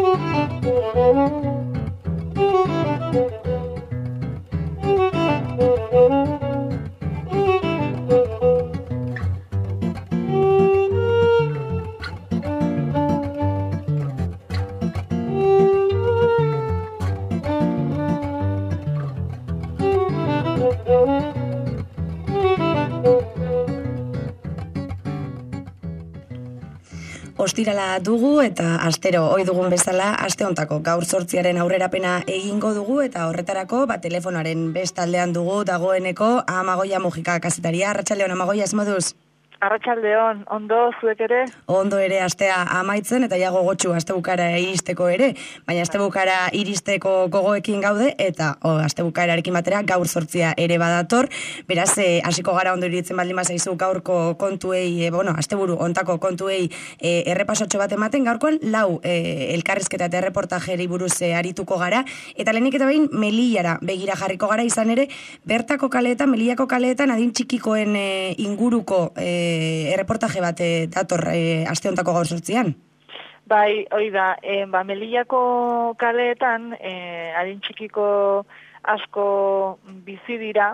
Ostirala dugu eta astero ohi dugun bezala aste hontako gaur 8 aurrerapena egingo dugu eta horretarako telefonoaren bestaldean dugu dagoeneko Amagoia Mujika kazetaria. Arratsaldeon Amagoia, ez moduz? Arratsaldeon, ondo zuek ere? Ondo ere astea amaitzen eta ja gogotsu astebukara iristeko ere, baina astebukara iristeko gogoekin gaude eta astebukararekin batera gaur 8 ere badator. Beraz, hasiko gara ondo iritzen baldin bazaizu gaurko kontuei, asteburu hontako kontuei errepasotxo bat ematen. Gaurkoan 4 elkarrizketa eta erreportajeri buruz arituko gara eta lehenik eta behin Melillara begira jarriko gara, izan ere bertako kaleetan, Melillako kaleetan adin txikikoen inguruko erreportaje bat dator aste hontako gaur 8. Bai, hoi da, Melillako kaleetan adin txikiko asko bizi dira,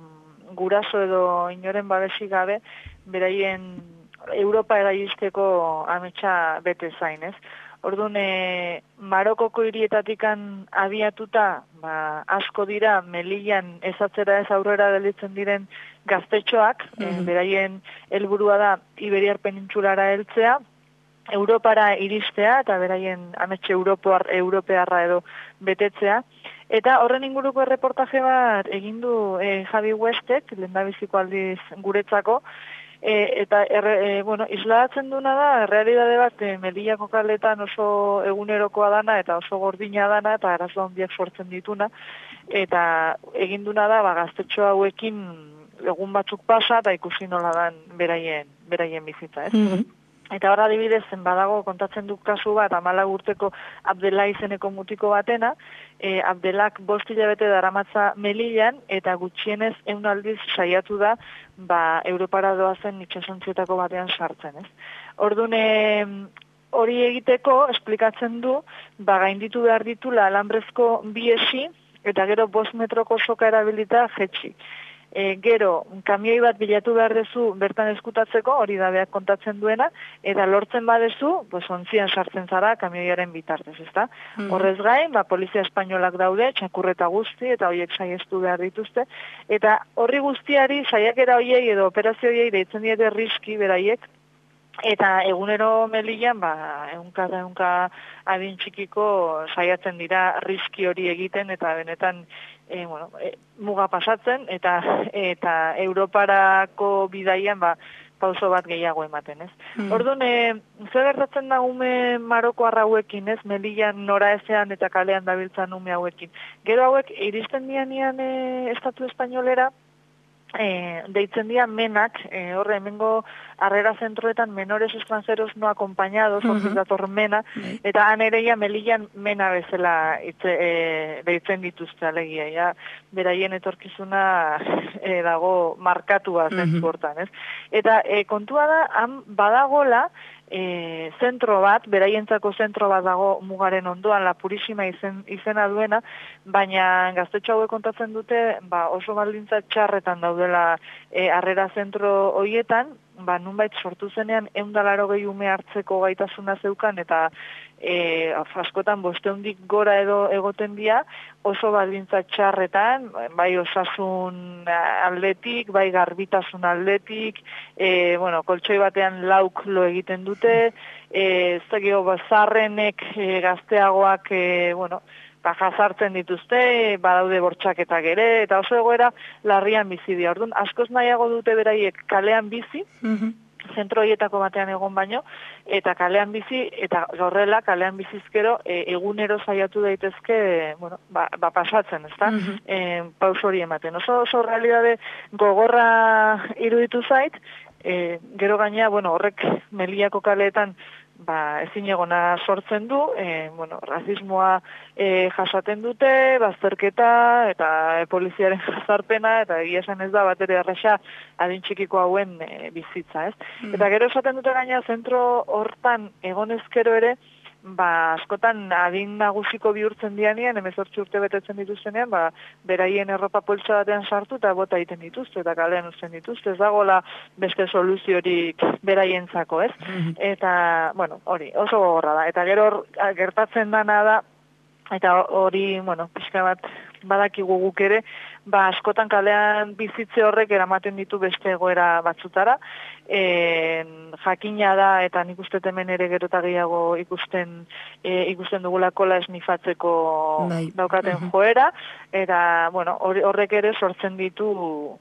guraso edo inoren babesik gabe, beraien Europa eraizteko ametsa bete zain, ez? Orduan, Marokoko hirietatikan abiatuta, asko dira Melillan ezatzera ez aurrera delitzen diren gaztetxoak, beraien helburua da Iberiar penintsulara heltzea, Europara iristea eta beraien ametxe europearra edo betetzea. Eta horren inguruko erreportaje bat egin du Javi Westek, lehendabiziko aldiz guretzako, eta islatzen duna da, realidade bat Melillako kaletan oso egunerokoa dana eta oso gordina dana eta arazo handiak sortzen dituna, eta egin duna da gaztetxo hauekin egun batzuk pasa eta ikusi nola dan beraien bizitza, ez? Eta hor adibidez, badago kontatzen duk kasu bat, 14 urteko Abdela izeneko mutiko batena, Abdelak 5 hilabete daramatza Melillan, eta gutxienez 100 aldiz saiatu da, Europara doazen itxasontzietako batean sartzen, ez? Orduan, hori egiteko, esplikatzen du, gainditu behar ditula alambrezko 2 esi, eta gero 5 metroko soka erabilita jetxi. Gero, kamioi bat bilatu behar dezu bertan eskutatzeko, hori da beak kontatzen duena, eta lortzen badezu, ontzian sartzen zara kamioiaren bitartez, ezta? Horrez gain, polizia espainolak daude, txakurreta guzti, eta horiek saiestu behar dituzte, eta horri guztiari, saiakera horiei edo operazio horiei deitzen diete riski beraiek, eta egunero Melillan, ehunka adin txikiko saiatzen dira riski hori egiten, eta benetan muga pasatzen, eta Europarako bidaian pauso bat gehiago ematen, ez? Orduan, zer gertatzen da ume Maroko hauekin, ez? Melillan nora ezean eta kalean dabiltzan ume hauekin. Gero hauek, iristen dianean estatu espainolera, deitzen dira menak, horre hemengo harrera zentroetan menores extranjeros no acompañados, dator mena, eta han ere Melillan mena bezala deitzen dituzte alegia, beraien etorkizuna dago markatua zentzu hortan, ez? Eta kontua da, han badagola, zentro bat, beraientzako zentro bat dago mugaren ondoan, La Purísima izena duena, baina gaztetxo hauek kontatzen dute oso baldintza txarretan daudela harrera zentro horietan, nunbait sortu zenean 180 ume hartzeko gaitasuna zeukan eta askotan 500 gora edo egoten dira, oso baldintza txarretan, bai osasun aldetik, bai garbitasun aldetik, koltsoi batean 4 lo egiten dute, zarrenek gazteagoak, jazartzen dituzte, badaude bortxaketak ere, eta oso egoera larrian bizi dira. Orduan, askoz nahiago dute beraiek kalean bizi, zentro horietako batean egon baino, eta kalean bizi, eta horrela kalean bizizkero egunero saiatu daitezke, pasatzen, ezta? Paus hori ematen. Oso realidade gogorra iruditu zait, gero gaina, horrek Melillako kaleetan ezin egona sortzen du, rasismoa jasaten dute, bazterketa, eta poliziaren jazarpena, eta egia esan ez da batere erresa adin txikiko hauen bizitza, ez? Eta gero esaten dute gaina zentro hortan egonezkero ere, askotan adin nagusiko bihurtzen dianean, 18 urte betetzen dituztenean, beraien erropa poltsa batean sartu eta bota egiten dituzte, eta kalean uzten dituzte, ez dagoela beste soluziorik beraientzako, ez? Eta, bueno, hori, oso gogorra da. Eta gero gertatzen dana da, eta hori, pixka bat badakigu guk ere, askotan kalean bizitze horrek eramaten ditu beste egoera batzutara, jakina da, eta nik uste hemen ere gero eta gehiago ikusten dugula kola esnifatzeko daukaten joera, eta, horrek ere sortzen ditu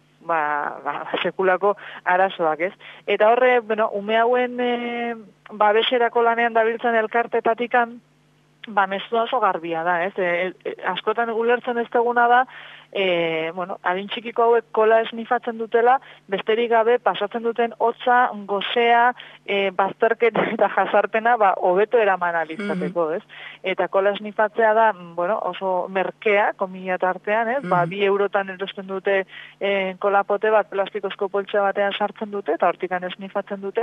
sekulako arazoak, ez? Eta horre, ume hauen babeserako lanean dabiltzen elkartetatikan, mezua oso garbia da, ez? Askotan ulertzen ez duguna da, adin txikiko hauek kola esnifatzen dutela, besterik gabe pasatzen duten hotza, gozea, bazterketa eta jazarpena, hobeto eraman alizateko, ez? Eta kola esnifatzea da, oso merkea, komila tartean, ez? 2 eurotan erosten dute kolapote bat, plastikozko poltsa batean sartzen dute, eta hortikan esnifatzen dute.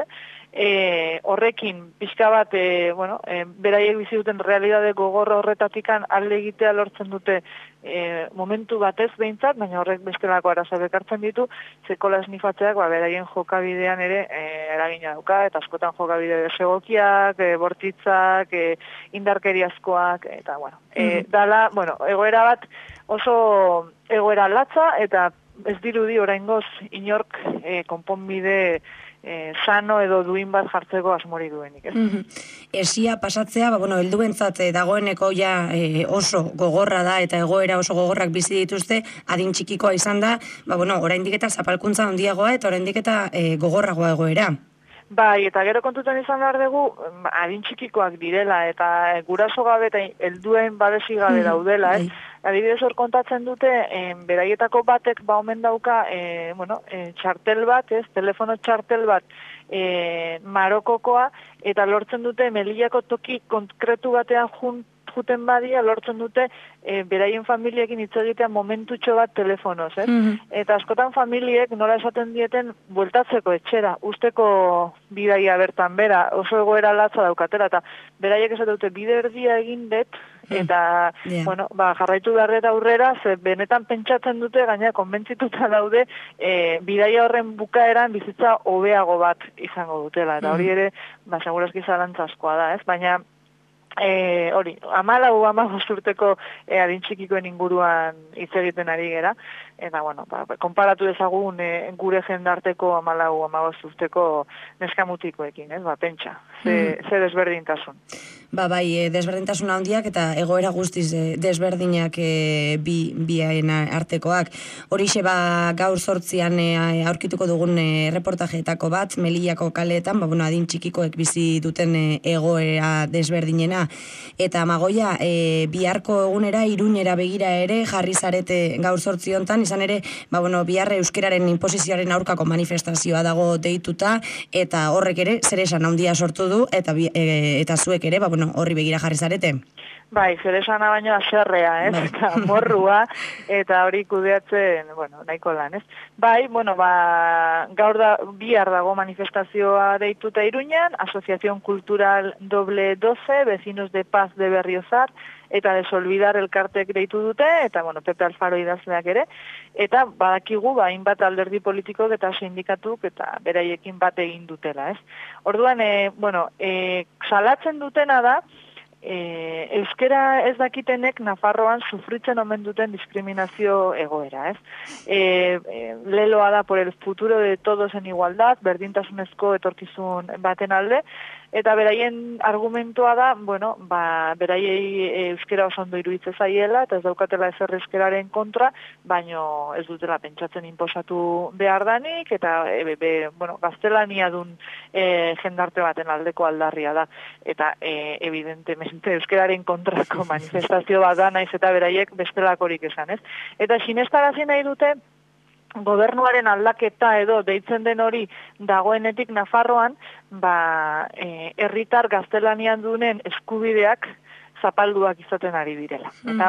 Horrekin, pixka bat, beraiek bizi duten realidade gogorra horretatikan alde egitea lortzen dute momentu batez behintzat, baina horrek bestelako arazo bekartzen ditu, ze kola esnifatzeak beraien jokabidean ere eragina dauka, eta askotan jokabide desegokiak, bortitzak, indarkeriazkoak, eta dala, egoera bat oso egoera latza, eta ez dirudi oraingoz inork konponbide sano edo duin bat jartzeko asmori duenik, ez? Esia pasatzea, helduentzat dagoeneko ja oso gogorra da eta egoera oso gogorrak bizi dituzte, adin txikikoa izan da, oraindik eta zapalkuntza handiagoa eta oraindik eta gogorragoa egoera. Bai, eta gero kontutan izan behar dugu, adin txikikoak direla, eta guraso gabe eta helduen babesi gabe daudela, ez? Adibidez hor kontatzen dute, beraietako batek omen dauka, txartel bat, ez? Telefono txartel bat, Marokokoa, eta lortzen dute Melillako toki konkretu batean juten badia, lortzen dute beraien familiekin hitz egitea momentutxo bat telefonoz, ez? Eta askotan familiek nola esaten dieten bueltatzeko etxera, usteko bidaia bertan bera, oso egoera latza daukatela, eta beraiek esaten dute bide erdia egin dut, eta, jarraitu beharreta aurrera, ze benetan pentsatzen dute, gaina konbentzituta daude, bidaia horren bukaeran bizitza hobeago bat izango dutela, eta hori ere, segurazki zalantzazkoa da, ez? Baina, hori, 14 urteko adin txikikoen inguruan hitz egiten ari gera, eta, konparatu dezagun gure jendarteko 14-15 urteko neskamutikoekin, ez? Pentsa, ze desberdintasun. Bai, desberdintasun handiak eta egoera guztiz desberdinak bien artekoak. Horixe gaur 8an aurkituko dugun reportajeetako bat, Melillako kaleetan, adin txikikoek bizi duten egoera desberdinena. Eta Amagoia, biharko egunera, Iruñera begira ere, jarri zarete gaur 8 hontan, izan ere, bihar euskeraren inposizioaren aurkako manifestazioa dago deituta, eta horrek ere, zer esan handia sortu du, eta zuek ere, horri begira jarri zarete. Bai, zer esana baino aserrea, ez? Eta morrua, eta hori kudeatzen, nahiko lan, ez? Bai, bihar dago manifestazioa deituta Iruñan, Asociación Cultural Doble 12, Vecinos de Paz de Berriozar, eta Desolvidar elkartek deitu dute, eta, Pepe Alfaro idazleak ere, eta badakigu, hainbat alderdi politikok eta sindikatuk, eta beraiekin bat egin dutela, ez? Orduan, salatzen dutena da, euskera ez dakitenek Nafarroan sufritzen omen duten diskriminazio egoera, ez? Leloa da por el futuro de todos en igualdad, berdintasunezko etorkizun baten alde, eta beraien argumentua da, beraiei euskera oso ondo iruditzen zaiela, eta ez daukatela ezer euskeraren kontra, baino ez dutela pentsatzen inposatu behar danik, eta gaztelania dun jendarte baten aldeko aldarria da, eta evidentemente euskeraren kontrako manifestazio bat da, naiz eta beraiek bestelakorik esan, ez? Eta sinestarazi nahi dute, gobernuaren aldaketa edo deitzen den hori dagoenetik Nafarroan, herritar gaztelanian dunen eskubideak zapalduak izaten ari direla. Eta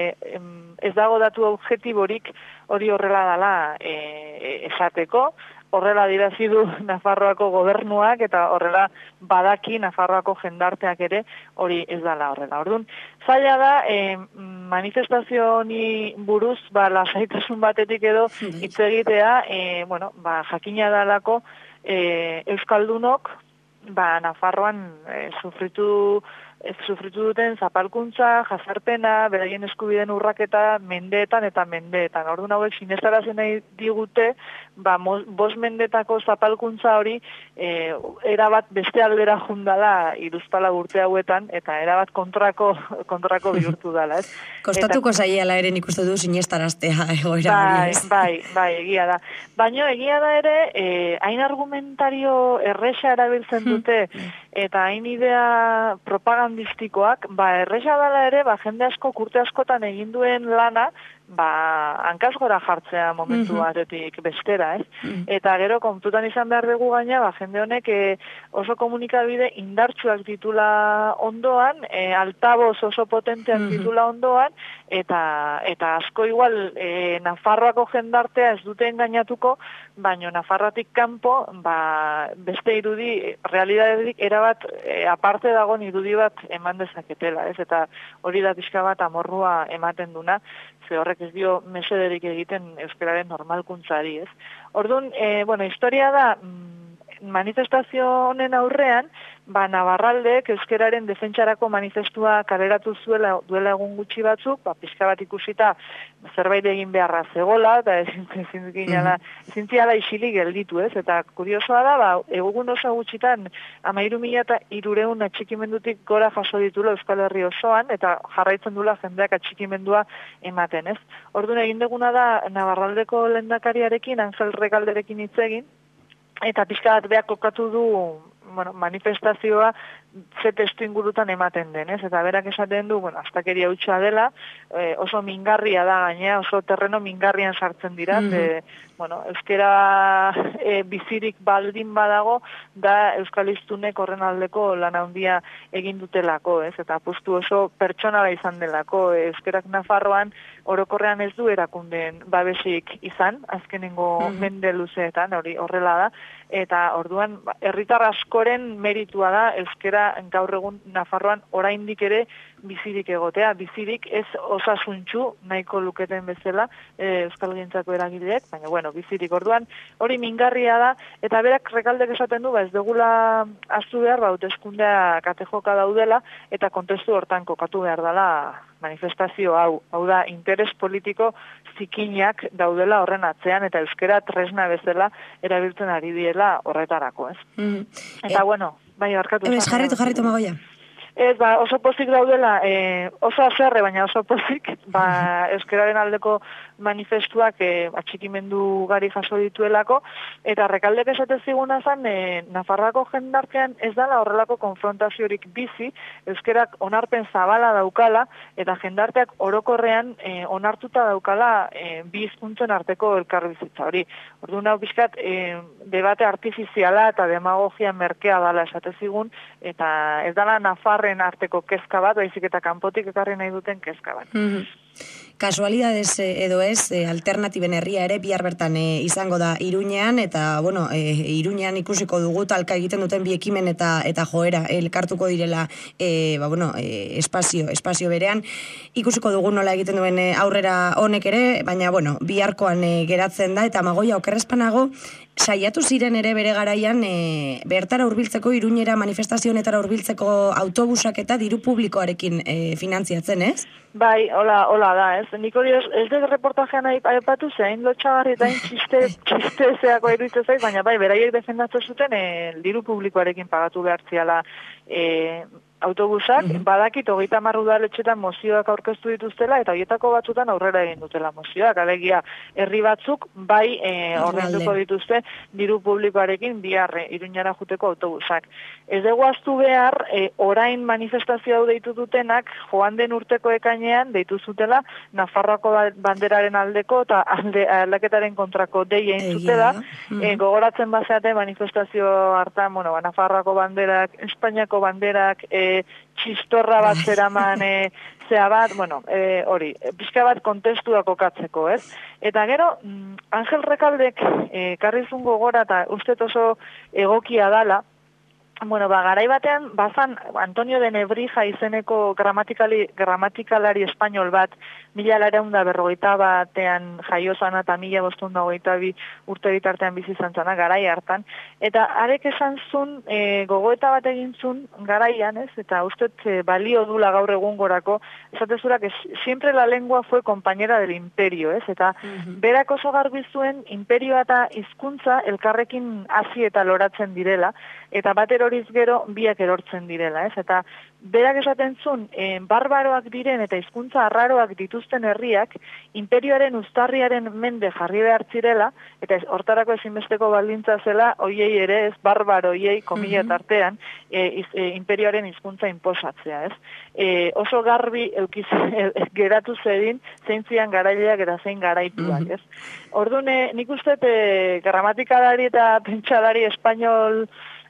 ez dago datu objektiborik hori horrela dela esateko, horrela dirazi du Nafarroako gobernuak eta horrela badaki Nafarroako jendarteak ere hori ez dela horrela. Orduan, zaila da manifestazio honi buruz lasaitasun batetik edo hitz egitea, jakina dalako euskaldunok Nafarroan sufritu duten zapalkuntza, jazarpena, beraien eskubideen urraketa mendeetan eta mendeetan. Orduan hauek sinestarazen nahi digute, 5 mendetako zapalkuntza hori erabat beste aldera jundala Hiruzpalau urte hauetan, eta erabat kontrako bihurtu dala, ez? Kostatuko zaiela ere nik uste du sinestaraztea egoera hori, ez? Bai, egia da. Baina egia da ere, hain argumentario erresa erabiltzen dute, eta hain idea propagandistikoak, erresa dela ere, jende asko, urte askotan egin duen lana, hankaz gora jartzea momentu batetik bestera, ez? Eta gero, kontutan izan behar dugu gaina, jende honek oso komunikabide indartsuak ditula ondoan, altaboz oso potenteak ditula ondoan, eta asko igual Nafarroako jendartea ez dute engainatuko, baina Nafarroatik kanpo, beste irudi, realidadetik erabat aparte dagoen irudi bat eman dezaketela, ez? Eta hori da pixka bat amorrua ematen duna, ze horrek ez dio mesederik egiten euskararen normalkuntzari, ez? Orduan, historia da, manifestazio honen aurrean, Navarraldek euskararen defentsarako manifestua kaleratu zuela duela egun gutxi batzuk, pixka bat ikusita zerbait egin beharra zegola, eta ezin ziala isilik gelditu, ez? Eta kuriosoa da, egun oso gutxitan 13.300 atxikimendutik gora jaso ditula Euskal Herri osoan, eta jarraitzen dula jendeak atxikimendua ematen, ez? Orduan egin duguna da Navarraldeko lehendakariarekin, Angel Rekalderekin hitz egin, eta pixka bat beak kokatu du manifestazioa ze testu ingurutan ematen den, ez? Eta berak esaten du, astakeria hutsa dela, oso mingarria da gainea, oso terreno mingarrian sartzen dira, euskera bizirik baldin badago, da euskalistunek horren aldeko lan handia egin dutelako, ez? Eta apustu oso pertsonala izan delako, euskerak Nafarroan orokorrean ez du erakundeen babesik izan, azkenengo mende luzeetan, hori horrela da, eta orduan herritar askoren meritua da euskera gaur egun Nafarroan oraindik ere bizirik egotea, bizirik ez osasuntsu nahiko luketen bezala euskalgintzako eragileek, baina bizirik orduan hori mingarria da, eta berak Rekaldek esaten du, ez dugula ahaztu behar, hauteskundea katejoka daudela, eta kontestu hortan kokatu behar dela manifestazio hau da, interes politiko zikinak daudela horren atzean, eta euskera tresna bezala erabiltzen ari diela horretarako, ez? Eta bai, barkatu. Jarritu Magoia. Ez, oso pozik daudela, oso azerre, baina oso pozik, euskararen aldeko manifestuak atxikimendu gari jaso dituelako, eta Rekaldek esate ziguna zen, Nafarroako jendartean ez dala horrelako konfrontaziorik bizi, euskerak onarpen zabala daukala, eta jendarteak orokorrean onartuta daukala bi hizkuntzen arteko elkarbizitza hori. Orduan hau pixkat, debate artifiziala eta demagogia merkea dala esate zigun, eta ez dala Nafarren arteko kezka bat, baizik eta kanpotik ekarri nahi duten kezka bat. Kasualidades edo ez, alternatiben herria ere bihar bertan izango da Iruñean, eta Iruñean ikusiko dugu talka egiten duten bi ekimen eta joera elkartuko direla espazio berean. Ikusiko dugu nola egiten duen aurrera honek ere, baina biharkoan geratzen da, eta Magoia okerrezpanago, saiatu ziren ere bere garaian bertara hurbiltzeko, Iruñera manifestazio honetara hurbiltzeko autobusak eta diru publikoarekin finantziatzen, ez? Bai, hola da, ez? Nik hori ez dut reportajean aipatu zein lotxagarri eta txiste zeako iruditzen zaiz, baina bai, beraiek defendatzen zuten diru publikoarekin pagatu behartziala autobusak, badakit 30 udaletxetan mozioak aurkeztu dituztela, eta horietako batzutan aurrera egin dutela mozioak, alegia herri batzuk bai ordainduko dituzte diru publikoarekin bihar Iruñara juteko autobusak. Ez dugu ahaztu behar, orain manifestazio hau deitu dutenak, joan den urteko ekainean deitu zutela Nafarroako banderaren aldeko eta aldaketaren kontrako deia egin zutela, gogoratzen bazeate manifestazio hartan, Nafarroako banderak, Espainiako banderak, txistorra bat zeraman hiltzea bat, bueno, hori, pixka bat kontestua kokatzeko, ez? Eta gero, Angel Rekaldek karrizun gogora eta uste oso egokia dala, bueno, garai batean, bazan Antonio de Nebrija izeneko gramatikalari espainol bat, 1940 batean jaio zana eta 1522 urte bitartean bizi izan zana, garai hartan, eta arek esan zun, gogoeta bat egin zun garaian, ez? Eta ustet balio dula gaur egungorako, esatezura que siempre la lengua fue compañera del imperio, ez? Eta berak oso garbi zuen imperioa eta hizkuntza elkarrekin hasi eta loratzen direla, eta bater horiz gero biak erortzen direla, ez? Eta berak esaten zuen, barbaroak diren eta hizkuntza arraroak dituzten herriak, imperioaren uztarriaren mende jarri behar zirela, eta hortarako ezinbesteko baldintza zela, hoiei ere, ez, barbaroiei, komila tartean, imperioaren hizkuntza inposatzea, ez? Oso garbi geratu zedin, zein zian garaileak eta zein garaituak, ez? Orduan, nik uste gramatikalari eta pentsalari espainol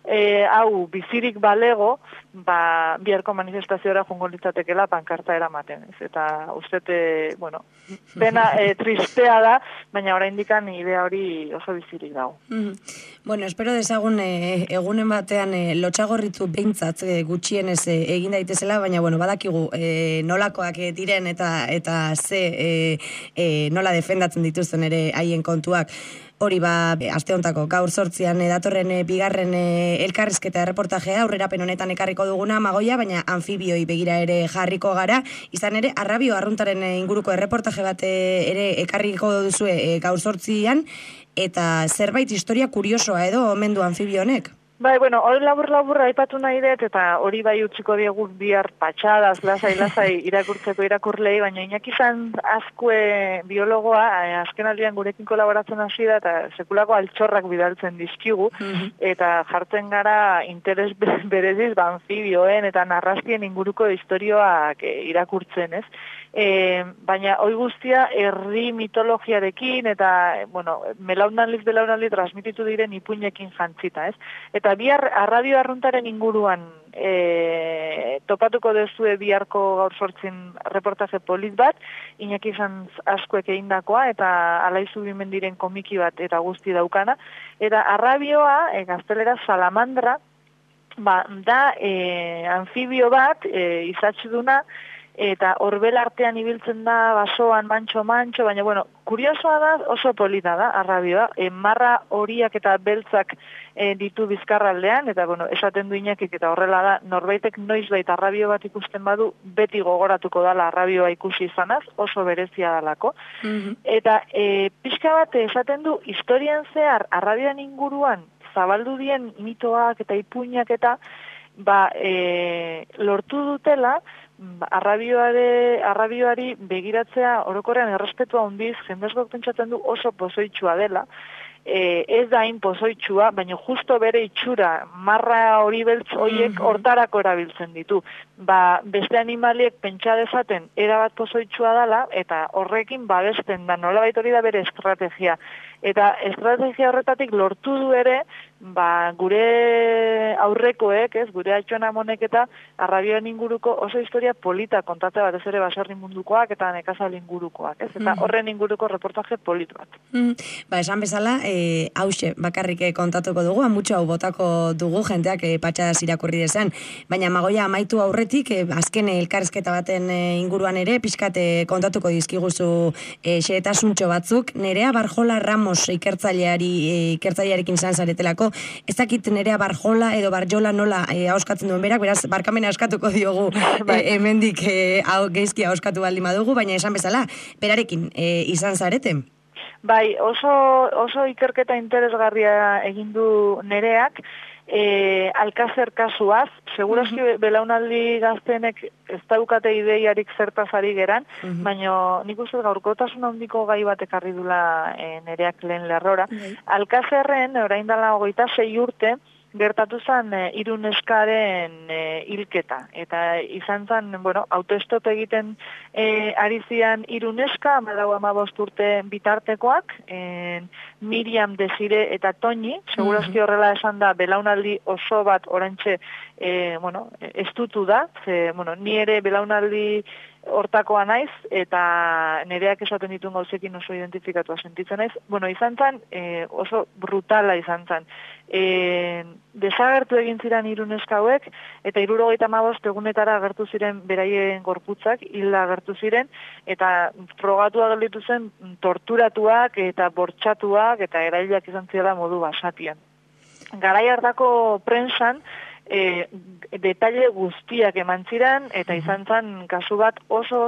hau bizirik balego, biharko manifestazioa jongo litzatekela pankarta eramaten, ez? Eta uste, bueno, pena tristea da, baina oraindikan idea hori oso bizirik dago. Bueno, espero dezagun egunen batean lotxagorritzu behintzat gutxienez egin daitezela, baina bueno, badakigu nolakoak diren eta ze nola defendatzen dituzten ere haien kontuak. Hori aste hontako gaur 8an datorren bigarren elkarrizketa erreportajea aurrerapen honetan ekarriko duguna Magoia, baina anfibioi begira ere jarriko gara. Izan ere, Arrabio arruntaren inguruko erreportaje bat ere ekarriko duzue gaur 8an, eta zerbait historia kuriosoa edo omen du anfibio honek? Bai, bueno, hori labur aipatu nahi dut, eta hori bai utziko diegu bihar patxadaz, lasai irakurtzeko irakurlei, baina Iñaki izan azkue biologoa, azken aldian gurekin kolaboratzen hasi da, eta sekulako altxorrak bidaltzen dizkigu, eta jartzen gara interes bereziz anfibioen eta narrastien inguruko historioak irakurtzen, ez? Baina hoi guztia herri mitologiarekin eta, bueno, belaunaldiz transmititu diren ipuinekin jantzita, ez? Eta bihar Arrabio arruntaren inguruan topatuko dezue biharko gaur 8 reportaje polit bat, Iñaki izan askoek egindakoa, eta Alaizu Bimendiren komiki bat eta guzti daukana. Eta Arrabioa, gaztelera salamandra, da anfibio bat, izatxuduna, eta horbel artean ibiltzen da basoan mantxo, baina, bueno, kuriosoa da, oso polita da, Arrabioa, marra horiak eta beltzak ditu bizkarraldean, eta, bueno, esaten du Iñakik, eta horrela da, norbaitek noizbait Arrabio bat ikusten badu, beti gogoratuko dala Arrabioa ikusi izanaz, oso berezia dalako. Eta pixka bat esaten du, historian zehar, Arrabioan inguruan, zabaldu dien mitoak eta ipuinak eta, lortu dutela, Arrabioari begiratzea orokorrean errespetua handiz, jendezgok pentsatzen du oso pozoitsua dela, ez da hain pozoitsua, baina justo bere itxura, marra hori beltz horiek hortarako erabiltzen ditu. Beste animaliek pentsa dezaten erabat pozoitsua dela, eta horrekin babesten da, nolabait hori da bere estrategia. Eta estrategia horretatik lortu du ere, gure aurrekoek, gure atxona monek eta Arrabioen inguruko oso historia polita kontate batez ere baserri mundukoak eta nekazal ingurukoak, eta horren inguruko reportaje polit bat. Esan bezala, hause bakarrik kontatuko dugu, amutxo hau botako dugu jenteak patxadaz irakurri desan, baina Magoia amaitu aurretik, azken elkarrizketa baten inguruan ere, pixkat kontatuko dizkiguzu xehetasuntxo batzuk, Nerea Barjola Ramos ikertzailearekin izan zaretelako, ez dakit Nerea Barjola edo Barjola nola ahoskatzen duen berak, beraz, barkamena askatuko diogu hemendik geizki ahoskatu baldin badugu, baina esan bezala, berarekin izan zarete? Bai, oso ikerketa interesgarria egin du Nereak, Alkazer kasuaz, segurazki belaunaldi gaztenek ez daukate ideiarik zertaz ari geran, baina nik uste gaurkotasun handiko gai bat ekarri dula Nereak lehen lerrora. Alkazerren, orain dela 26 urte, gertatu zen hiru neskaren hilketa. Eta izan zen, bueno, autoestop egiten ari zian hiru neska, 14-15 urte bitartekoak, Miriam, Desire eta Toñi, segurazki horrela esan da, belaunaldi oso bat orantxe, estutu da, ni ere belaunaldi hortakoa naiz, eta nereak esaten dituen gauzekin oso identifikatua sentitzen naiz. Bueno, izan zen, oso brutala izan zen. Desagertu egin ziren 3 neska hauek, eta 75 egunetara agertu ziren beraien gorputzak, hilda agertu ziren, eta frogatuak gelditu zen torturatuak eta bortxatuak eta erailak izan zirela modu basatian. Garai hartako prensan, detaile guztiak eman ziren, eta izan zen kasu bat oso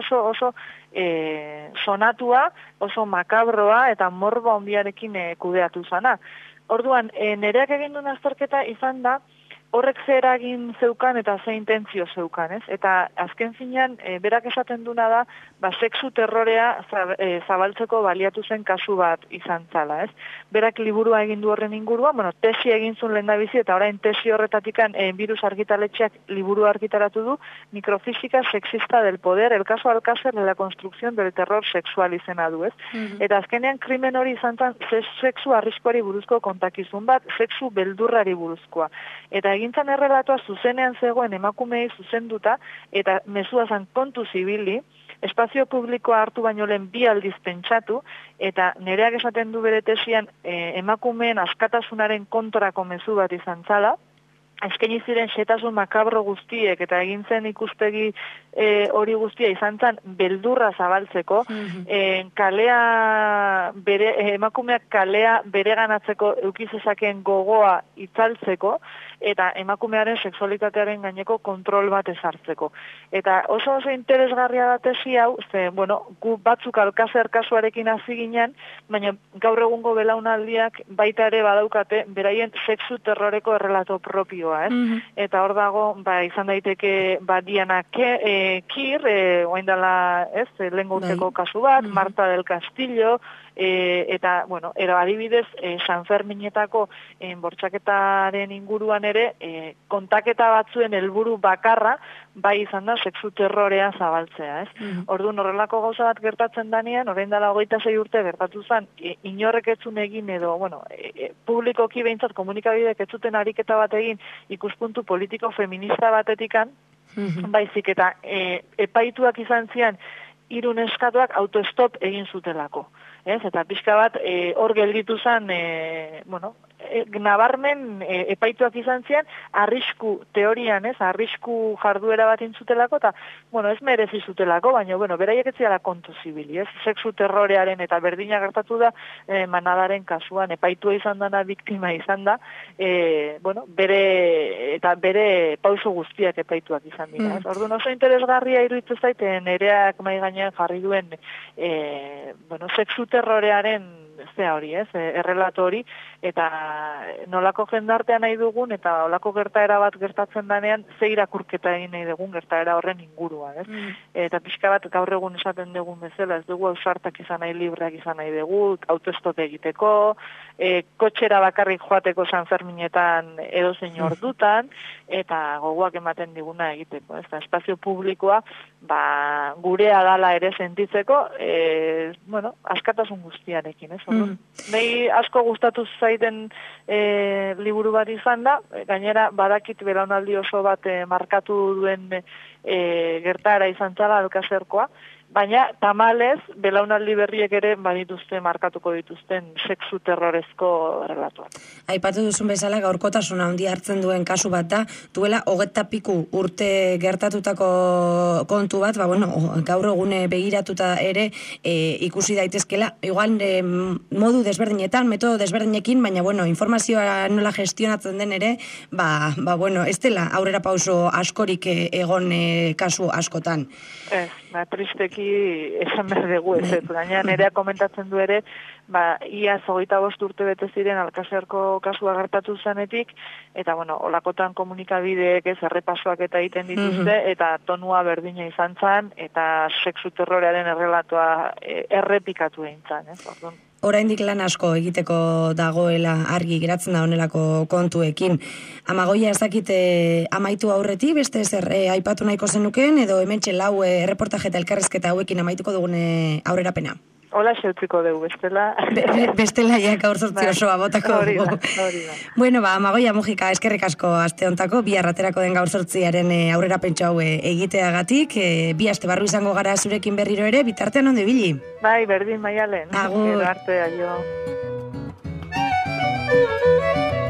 sonatua, oso makabroa eta morbo handiarekin kudeatu zana. Orduan, nereak egin duen azterketa izan da, horrek ze eragin zeukan eta ze intentzio zeukan, ez? Eta azken finean, berak esaten duna da, sexu terrorea zabaltzeko baliatu zen kasu bat izan zala, ez? Berak liburua egin du horren inguruan, tesi egin zuen lehendabizi, eta orain tesi horretatikan Virus argitaletxeak liburu argitaratu du, Microfísica sexista del poder, el caso Alcácer de la construcción del terror sexual izena du, ez? Eta azkenean krimen hori izan zen sexu arriskuari buruzko kontakizun bat, sexu beldurrari buruzkoa. Eta egintzan errelatoa zuzenean zegoen emakumeei zuzenduta, eta mezua zan kontu zibili, espazio publikoa hartu baino lehen 2 aldiz pentsatu, eta nereak esaten du bere tesian emakumeen askatasunaren kontrako mezu bat izan zala, eskaini ziren xetasun makabro guztiek eta egin zen ikuspegi hori guztia izan zen beldurra zabaltzeko, emakumeak kalea bereganatzeko eukizezakeen gogoa itzaltzeko, eta emakumearen sexualitatearen gaineko kontrol bat ezartzeko. Eta oso interesgarria da tesi hau, gu batzuk Alcácer kasuarekin hasi ginen, baina gaur egungo belaunaldiak baita ere badaukate beraien sexu terroreko errelato propioa, ez? Eta hor dago, izan daiteke Diana Kir, oain dela, ez, lehengo urteko kasu bat, Marta del Castillo, eta, adibidez, San Ferminetako bortxaketaren inguruan ere, kontaketa batzuen helburu bakarra, bai izan da, sexu terrorea zabaltzea, ez? Orduan, horrelako gauza bat gertatzen danean, orain dela 26 urte gertatu zen, inorrek etzun egin edo, publikoki behintzat komunikabidek etzuten ariketa bat egin, ikuspuntu politiko feminista batetikan, baizik eta epaituak izan zian, 3 neskatuak autostop egin zutelako. Eta pixka bat hor gelditu zen, nabarmen epaituak izan zian, arrisku teorian, arrisku jarduera bat intzutelako, eta, ez merezi zutelako, baina, beraiek ez ziala kontu zibili, sexu terrorearen eta berdina gertatu da, Manadaren kasuan, epaitua izan dana, biktima izan da, bere pauso guztiak epaituak izan dira. Orduan oso interesgarria iruditzen zaite, nereak mai gainean jarri duen, sexu terrorearen errelato hori, eta nolako jendartea nahi dugun, eta olako gertaera bat gertatzen danean, ze irakurketa egin nahi dugun gertaera horren inguruan, ez? Eta pixka bat gaur egun esaten dugun bezala, ez dugu ausartak izan nahi, libreak izan nahi dugu, autostop egiteko, kotxera bakarrik joateko San Ferminetan edozein ordutan, eta gogoak ematen diguna egiteko, ez da, espazio publikoa, gurea dala ere sentitzeko, askatasun guztiarekin, ez? Nei asko gustatu zaiten liburu bat izan da, gainera badakit belaunaldi oso bat markatu duen gertara izan zala Alcázerkoa, baina tamalez belaunaldi berriek ere badituzte markatuko dituzten sexu terrorezko relatuak. Aipatu duzun bezala gaurkotasuna handia hartzen duen kasu bat da, duela 20 piku urte gertatutako kontu bat, gaur egune begiratuta ere ikusi daitezkela, igual modu desberdinetan, metodo desberdinekin, baina informazioa nola gestionatzen den ere, ez dela aurrera pauso askorik egon kasu askotan. Ez, tristeki esan behar dugu ez, gaina nerea komentatzen du ere, iaz 25 urte bete ziren Alcázerko kasua gertatu zanetik, eta olakotan komunikabideek errepasoak eta egiten dituzte, eta tonua berdina izan zan, eta sexu terrorearen errelatoa errepikatu egin zan, ez? Oraindik lan asko egiteko dagoela argi geratzen da honelako kontuekin. Amagoia ezakite amaitu aurretik, beste zer aipatu nahiko zenukeen, edo hementxe lau erreportaje eta elkarrizketa hauekin amaituko dugune aurrerapena? Hola xeutziko dugu, bestela. Bestela ja gaur sortzi osoa botako. Hori da. Bueno, Amagoia Mujika, eskerrik asko aste hontako, bi arraterako den gaur sortziaren aurrera pentsa hau egiteagatik, bi aste barru izango gara zurekin berriro ere, bitartean ondo ibili. Bai, berdin Maialen. Agur. Gero arte, aio.